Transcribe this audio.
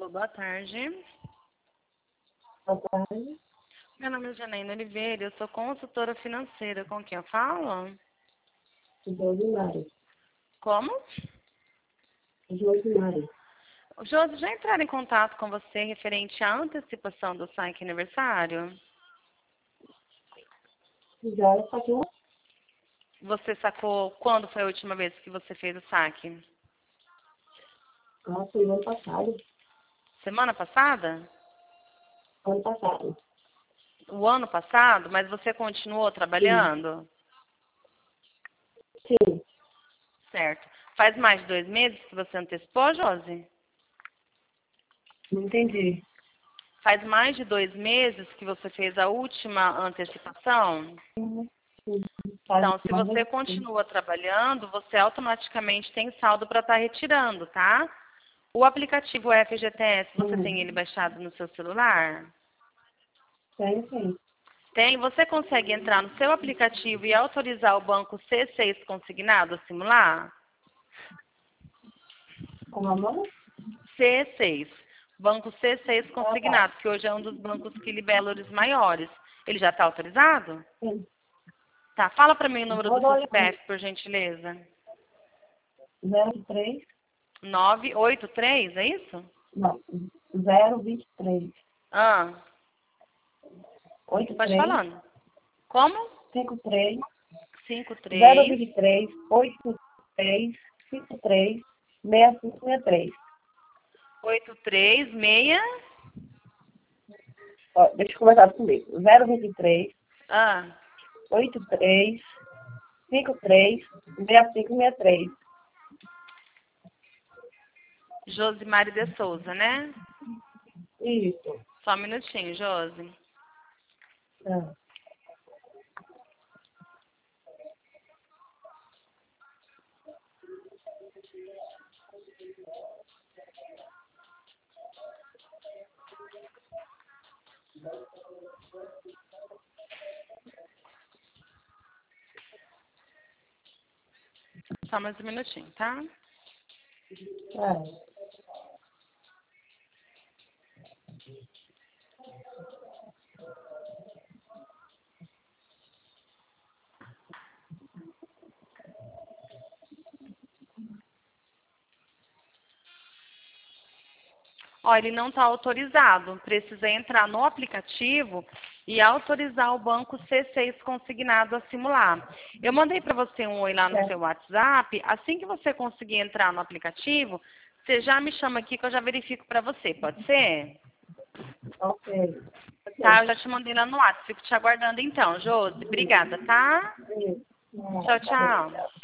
boa tarde. Boa tarde. Meu nome é Janaína Oliveira, eu sou consultora financeira. Com quem eu falo? Josimari. Como? Josimari. O Josi, já entraram em contato com você referente à antecipação do saque aniversário? Já está aqui. Você sacou quando foi a última vez que você fez o saque? Foi ano passado. Semana passada? Ano passado. O ano passado? Mas você continuou trabalhando? Sim. Certo. Faz mais de 2 meses que você antecipou, Josi? Não entendi. Faz mais de 2 meses que você fez a última antecipação? Sim. Então, se você continua trabalhando, você automaticamente tem saldo para estar retirando, tá? O aplicativo FGTS, você tem ele baixado no seu celular? Sim. Tem. Você consegue entrar no seu aplicativo e autorizar o banco C6 consignado a simular? Como é o nome? C6. Banco C6 consignado, que hoje é um dos bancos que libera valores maiores. Ele já está autorizado? Sim. Tá. Fala para mim o número do seu CPF, por gentileza. 03. 983, é isso? Não. 023. Ah, pode 83. falando. Como? 53. 53 023. 83. 53. 6563. 836. Ó, deixa eu conversar comigo. 023. Ah, 83. 53. 6563. Josimari de Souza, né? Isso. Só um minutinho, Josi. Ah. Só mais um minutinho, tá? Ó, ele não está autorizado. Precisa entrar no aplicativo e autorizar o banco C6 consignado a simular. Eu mandei para você um oi lá no seu WhatsApp. Assim que você conseguir entrar no aplicativo, você já me chama aqui que eu já verifico para você. Pode ser? Ok. Tá, eu já te mandei lá no WhatsApp. Fico te aguardando então, Josi. Obrigada, tá? Sim. Tchau, Tá bem. tchau.